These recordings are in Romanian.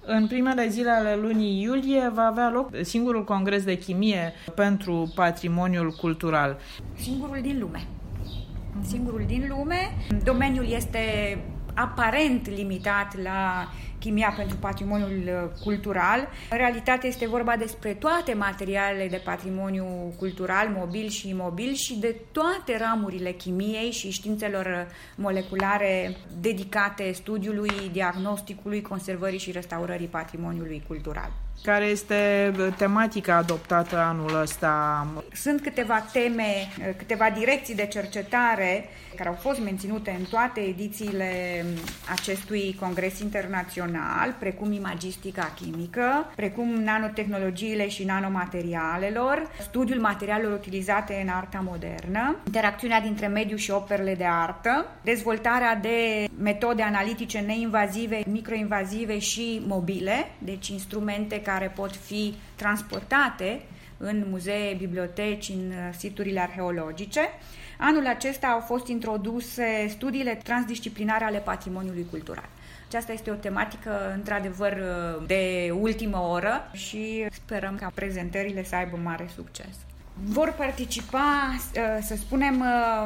În primele zile ale lunii iulie va avea loc singurul congres de chimie pentru patrimoniul cultural. Singurul din lume. Singurul din lume. Domeniul este aparent limitat la chimia pentru patrimoniul cultural. În realitate este vorba despre toate materialele de patrimoniu cultural, mobil și imobil, și de toate ramurile chimiei și științelor moleculare dedicate studiului, diagnosticului, conservării și restaurării patrimoniului cultural. Care este tematica adoptată anul ăsta? Sunt câteva teme, câteva direcții de cercetare care au fost menținute în toate edițiile acestui congres internațional, precum imagistica chimică, precum nanotehnologiile și nanomaterialelor, studiul materialelor utilizate în arta modernă, interacțiunea dintre mediu și operele de artă, dezvoltarea de metode analitice neinvazive, microinvazive și mobile, deci instrumente care pot fi transportate în muzee, biblioteci, în siturile arheologice. Anul acesta au fost introduse studiile transdisciplinare ale patrimoniului cultural. Aceasta este o tematică, într-adevăr, de ultimă oră și sperăm ca prezentările să aibă mare succes. Vor participa, să spunem,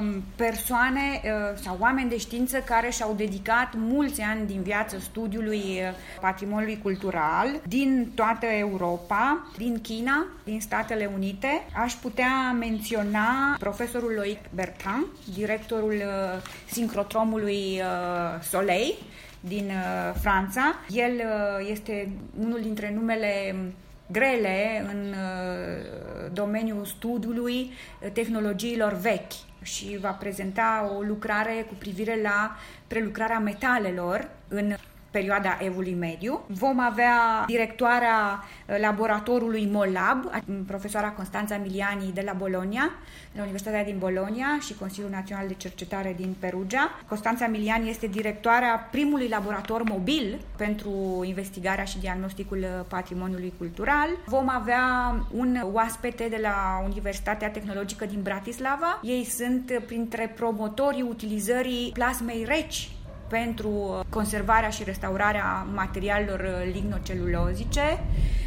persoane sau oameni de știință care și-au dedicat mulți ani din viață studiului patrimoniului cultural din toată Europa, din China, din Statele Unite. Aș putea menționa profesorul Loic Bertrand, directorul sincrotromului Soleil din Franța. El este unul dintre numele grele în domeniul studiului tehnologiilor vechi și va prezenta o lucrare cu privire la prelucrarea metalelor în perioada Evului Mediu. Vom avea directoarea laboratorului MOLAB, profesoara Constanța Miliani de la Bologna, de la Universitatea din Bologna și Consiliul Național de Cercetare din Perugia. Constanța Miliani este directoarea primului laborator mobil pentru investigarea și diagnosticul patrimoniului cultural. Vom avea un oaspete de la Universitatea Tehnologică din Bratislava. Ei sunt printre promotorii utilizării plasmei reci pentru conservarea și restaurarea materialelor lignocelulozice.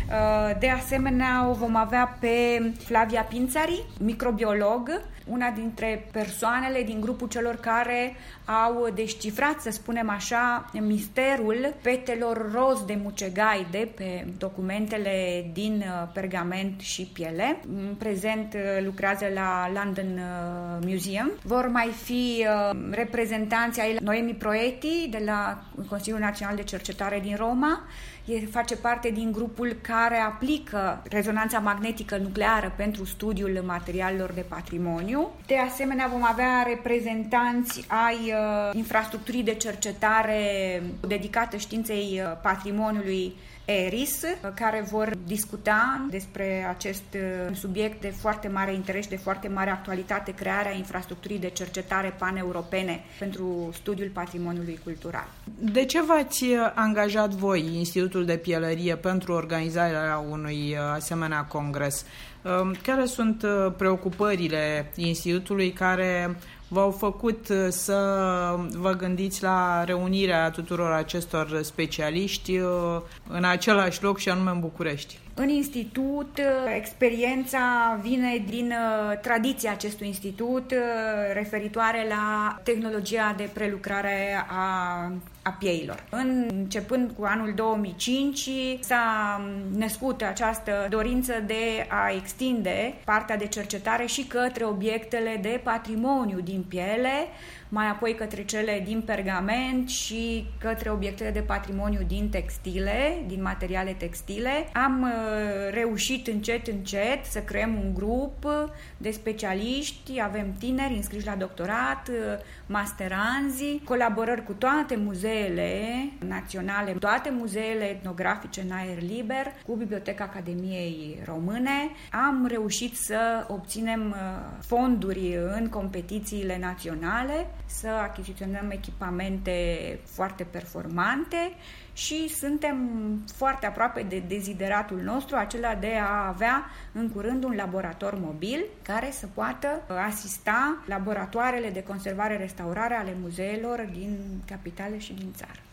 De asemenea, o vom avea pe Flavia Pințari, microbiolog, una dintre persoanele din grupul celor care au descifrat, să spunem așa, misterul petelor roz de mucegai de pe documentele din pergament și piele. În prezent lucrează la London Museum. Vor mai fi reprezentanții ai Noemi Proeti de la Consiliul Național de Cercetare din Roma. Face parte din grupul care aplică rezonanța magnetică nucleară pentru studiul materialelor de patrimoniu. De asemenea, vom avea reprezentanți ai infrastructurii de cercetare dedicată științei patrimoniului ERIS, care vor discuta despre acest subiect de foarte mare interes, de foarte mare actualitate, crearea infrastructurii de cercetare paneuropene pentru studiul patrimoniului cultural. De ce v-ați angajat voi, Institutul de Pielărie, pentru organizarea unui asemenea congres? Care sunt preocupările Institutului care v-au făcut să vă gândiți la reunirea tuturor acestor specialiști în același loc și anume în București? În institut, experiența vine din tradiția acestui institut referitoare la tehnologia de prelucrare a pieilor. Începând cu anul 2005 s-a născut această dorință de a extinde partea de cercetare și către obiectele de patrimoniu din piele, mai apoi către cele din pergament și către obiectele de patrimoniu din textile, din materiale textile. Am reușit încet să creăm un grup de specialiști, avem tineri înscriși la doctorat, masteranzi, colaborări cu toate muzeele naționale, toate muzeele etnografice în aer liber, cu Biblioteca Academiei Române. Am reușit să obținem fonduri în competițiile naționale, să achiziționăm echipamente foarte performante și suntem foarte aproape de dezideratul nostru, acela de a avea în curând un laborator mobil care să poată asista laboratoarele de conservare-restaurare ale muzeelor din capitale și din țară.